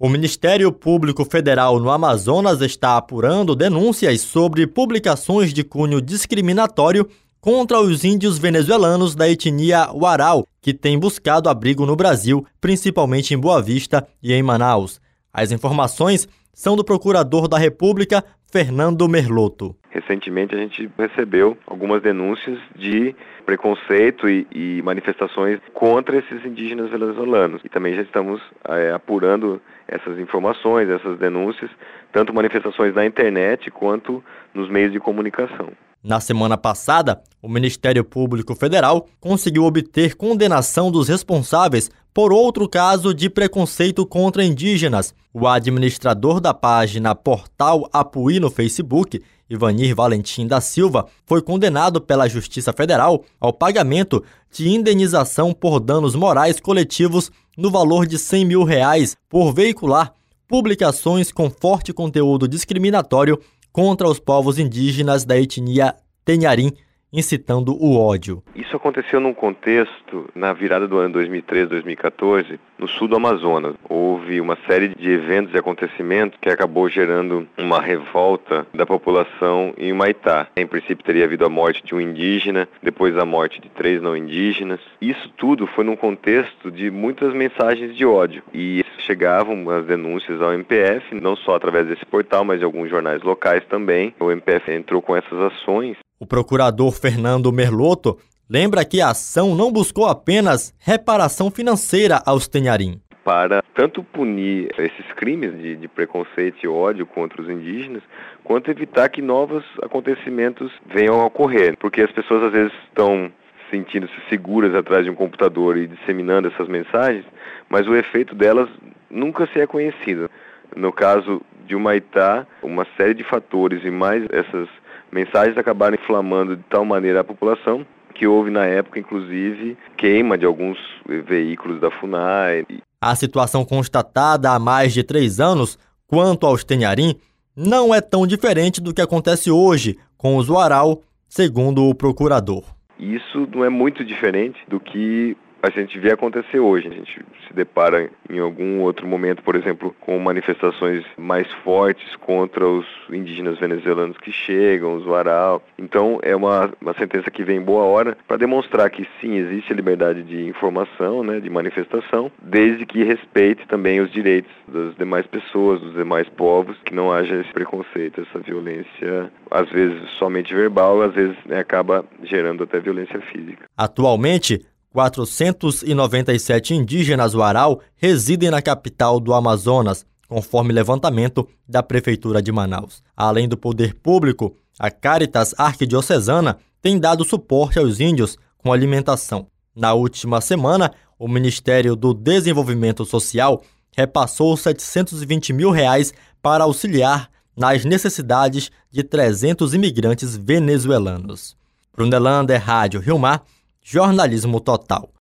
O Ministério Público Federal no Amazonas está apurando denúncias sobre publicações de cunho discriminatório contra os índios venezuelanos da etnia Warao, que têm buscado abrigo no Brasil, principalmente em Boa Vista e em Manaus. As informações são do Procurador da República, Fernando Merlotto. Recentemente a gente recebeu algumas denúncias de preconceito e manifestações contra esses indígenas venezuelanos. E também já estamos apurando essas informações, essas denúncias, tanto manifestações na internet quanto nos meios de comunicação. Na semana passada, o Ministério Público Federal conseguiu obter condenação dos responsáveis por outro caso de preconceito contra indígenas. O administrador da página Portal Apuí no Facebook, Ivanir Valentim da Silva, foi condenado pela Justiça Federal ao pagamento de indenização por danos morais coletivos no valor de R$100 mil por veicular publicações com forte conteúdo discriminatório contra os povos indígenas da etnia Tenharim, incitando o ódio. Isso aconteceu num contexto, na virada do ano 2013-2014, no sul do Amazonas. Houve uma série de eventos e acontecimentos que acabou gerando uma revolta da população em Humaitá. Em princípio teria havido a morte de um indígena, depois a morte de 3 não indígenas. Isso tudo foi num contexto de muitas mensagens de ódio. E chegavam as denúncias ao MPF, não só através desse portal, mas de alguns jornais locais também. O MPF entrou com essas ações. O procurador Fernando Merlotto lembra que a ação não buscou apenas reparação financeira aos Tenharim. Para tanto punir esses crimes de preconceito e ódio contra os indígenas, quanto evitar que novos acontecimentos venham a ocorrer. Porque as pessoas às vezes estão sentindo-se seguras atrás de um computador e disseminando essas mensagens, mas o efeito delas nunca se é conhecido. No caso de Humaitá, uma série de fatores e mais essas mensagens acabaram inflamando de tal maneira a população que houve na época, inclusive, queima de alguns veículos da FUNAI. A situação constatada há mais de 3 anos, quanto aos Tenharim, não é tão diferente do que acontece hoje com os Warao, segundo o procurador. Isso não é muito diferente do que a gente vê acontecer hoje. A gente se depara em algum outro momento, por exemplo, com manifestações mais fortes contra os indígenas venezuelanos que chegam, os Warao. Então é uma sentença que vem em boa hora para demonstrar que sim, existe a liberdade de informação, de manifestação, desde que respeite também os direitos das demais pessoas, dos demais povos, que não haja esse preconceito, essa violência, às vezes somente verbal, às vezes acaba gerando até violência física. Atualmente, 497 indígenas Warao residem na capital do Amazonas, conforme levantamento da Prefeitura de Manaus. Além do poder público, a Caritas Arquidiocesana tem dado suporte aos índios com alimentação. Na última semana, o Ministério do Desenvolvimento Social repassou R$720 mil para auxiliar nas necessidades de 300 imigrantes venezuelanos. Brunelander, Rádio Rio Mar, Jornalismo Total.